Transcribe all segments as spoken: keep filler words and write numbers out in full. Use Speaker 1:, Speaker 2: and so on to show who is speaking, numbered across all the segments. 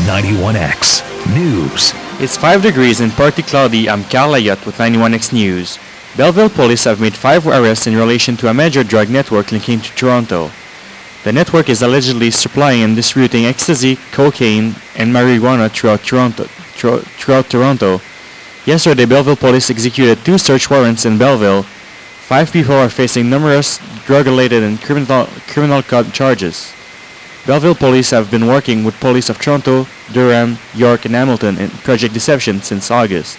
Speaker 1: ninety-one X News.
Speaker 2: It's five degrees and partly cloudy. I'm Cal Layat with ninety-one X News. Belleville police have made five arrests in relation to a major drug network linking to Toronto. The network is allegedly supplying and distributing ecstasy, cocaine, and marijuana throughout Toronto. Throughout Toronto. Yesterday, Belleville police executed two search warrants in Belleville. Five people are facing numerous drug-related and criminal criminal charges. Belleville police have been working with police of Toronto, Durham, York, and Hamilton in Project Deception since August.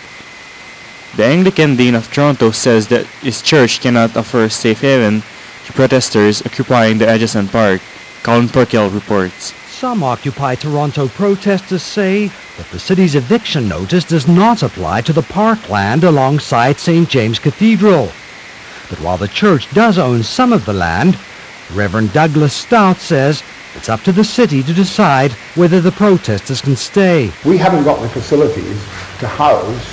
Speaker 2: The Anglican Dean of Toronto says that his church cannot offer a safe haven to protesters occupying the adjacent park. Colin Perkel reports.
Speaker 3: Some Occupy Toronto protesters say that the city's eviction notice does not apply to the parkland alongside Saint James Cathedral. But while the church does own some of the land, Reverend Douglas Stout says it's up to the city to decide whether the protesters can stay.
Speaker 4: We haven't got the facilities to house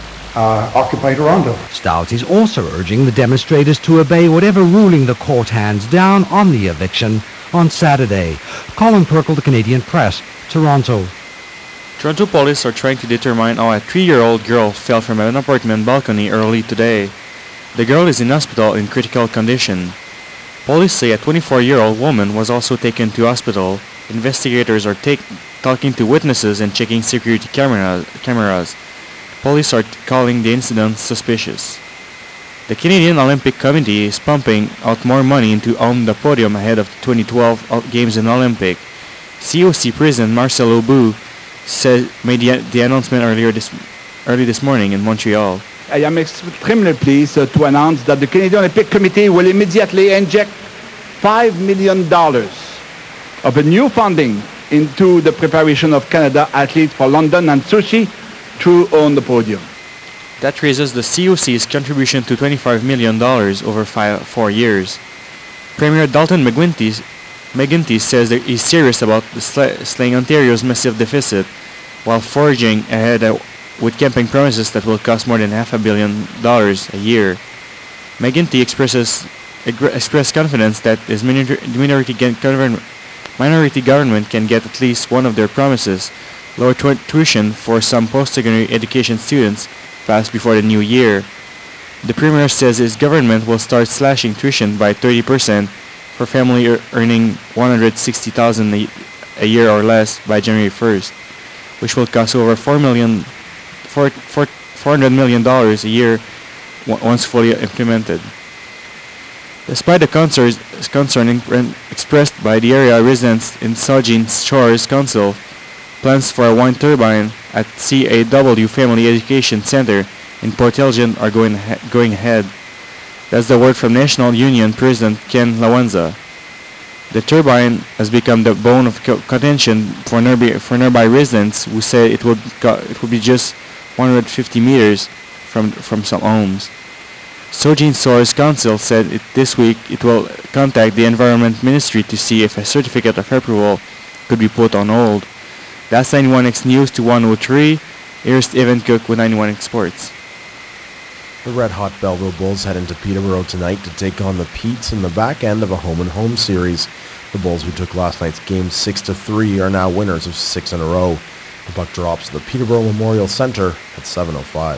Speaker 4: uh, Occupy Toronto.
Speaker 3: Stout is also urging the demonstrators to obey whatever ruling the court hands down on the eviction on Saturday. Colin Perkel, the Canadian Press, Toronto.
Speaker 2: Toronto police are trying to determine how a three-year-old girl fell from an apartment balcony early today. The girl is in hospital in critical condition. Police say a twenty-four-year-old woman was also taken to hospital. Investigators are take, talking to witnesses and checking security camera, cameras. Police are calling the incident suspicious. The Canadian Olympic Committee is pumping out more money into On the Podium ahead of the twenty twelve Games in Olympic. C O C President Marcel Aubout said, made the, the announcement earlier this, early this morning in Montreal.
Speaker 5: I am extremely pleased uh, to announce that the Canadian Olympic Committee will immediately inject five million dollars of a new funding into the preparation of Canada athletes for London and Sochi through On the Podium.
Speaker 2: That raises the C O C's contribution to twenty-five million dollars over five, four years. Premier Dalton McGuinty, McGuinty says that he's serious about the sl- slaying Ontario's massive deficit while forging ahead uh, with campaign promises that will cost more than half a billion dollars a year. McGuinty expresses ag- expressed confidence that his minor- minority, govern- minority government can get at least one of their promises, lower tu- tuition for some post-secondary education students, passed before the new year. The Premier says his government will start slashing tuition by thirty percent for family er- earning one hundred sixty thousand dollars a, a year or less by January first, which will cost over four million four hundred million dollars a year w- once fully implemented. Despite the concerns, concern in- expressed by the area residents in Saugeen Shores Council, plans for a wind turbine at C A W Family Education Center in Port Elgin are going ha- going ahead. That's the word from National Union President Ken Lawanza. The turbine has become the bone of co- contention for nearby, for nearby residents who say it would co- it would be just one hundred fifty meters from from some homes. Saugeen Shores Council said it this week it will contact the Environment Ministry to see if a certificate of approval could be put on hold. That's ninety-one X News to one oh three. Here's Evan Cook with ninety-one X Sports.
Speaker 6: The red-hot Belleville Bulls head into Peterborough tonight to take on the Petes in the back end of a home-and-home series. The Bulls, who took last night's game six to three, are now winners of six in a row. The puck drops to the Peterborough Memorial Centre at seven oh five.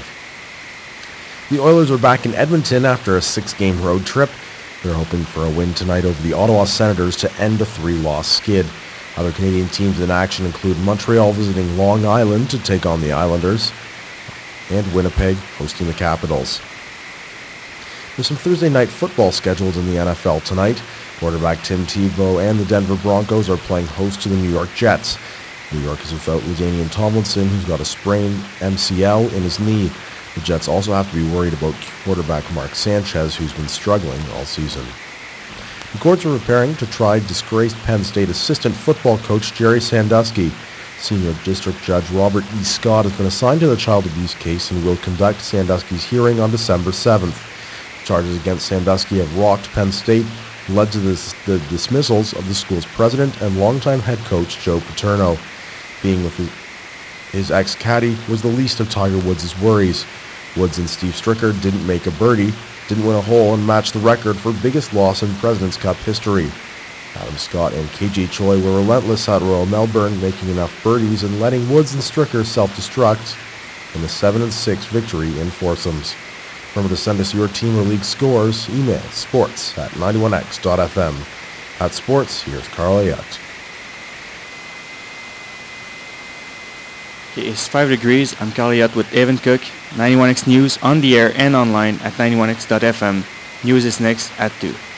Speaker 6: The Oilers are back in Edmonton after a six-game road trip. They're hoping for a win tonight over the Ottawa Senators to end a three-loss skid. Other Canadian teams in action include Montreal visiting Long Island to take on the Islanders, and Winnipeg hosting the Capitals. There's some Thursday night football scheduled in the N F L tonight. Quarterback Tim Tebow and the Denver Broncos are playing host to the New York Jets. New York is without LaDainian Tomlinson, who's got a sprained M C L in his knee. The Jets also have to be worried about quarterback Mark Sanchez, who's been struggling all season. The courts are preparing to try disgraced Penn State assistant football coach Jerry Sandusky. Senior District Judge Robert E. Scott has been assigned to the child abuse case and will conduct Sandusky's hearing on December seventh. Charges against Sandusky have rocked Penn State, led to this, the dismissals of the school's president and longtime head coach Joe Paterno. Being with his, his ex-caddy was the least of Tiger Woods' worries. Woods and Steve Stricker didn't make a birdie, didn't win a hole, and matched the record for biggest loss in President's Cup history. Adam Scott and K J Choi were relentless at Royal Melbourne, making enough birdies and letting Woods and Stricker self-destruct in the seven and six victory in foursomes. Remember to send us your team or league scores. Email sports at ninety-one x dot f m. At sports, here's Carl Ayotte.
Speaker 2: Okay, it's five degrees. I'm Carl Ayotte with Evan Cook. ninety-one X News on the air and online at ninety-one x dot f m. News is next at two.